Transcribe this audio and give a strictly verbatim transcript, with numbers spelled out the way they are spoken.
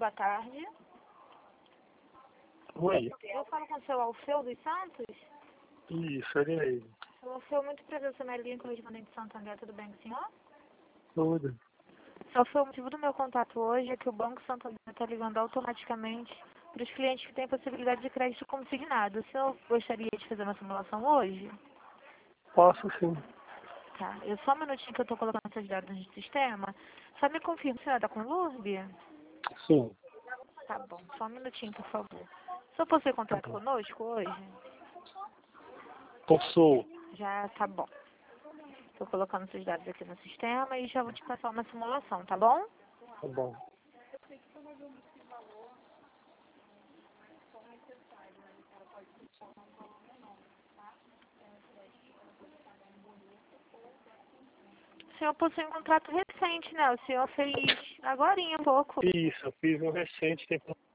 boa tarde. Oi. Eu falo com o seu Alfeu dos Santos? Isso, ele é ele. Seu Alfeu, muito prazer, eu sou Melinha, correspondente de Santander, tudo bem com o senhor? Tudo. Seu Alfeu, o motivo do meu contato hoje é que o Banco Santander está ligando automaticamente para os clientes que têm possibilidade de crédito consignado. O senhor gostaria de fazer uma simulação hoje? Posso sim. Tá, eu só um minutinho que eu estou colocando essas dados no sistema. Só me confirma, a senhora está com Lourdes? Sim. Tá bom, só um minutinho, por favor. O senhor possui Tá contrato bom. conosco hoje? Posso. Já tá bom. Estou colocando esses dados aqui no sistema e já vou te passar uma simulação, tá bom? Tá bom. O senhor possui um contrato recente, né? O senhor fez agorinha há pouco. Isso, eu fiz um recente tempo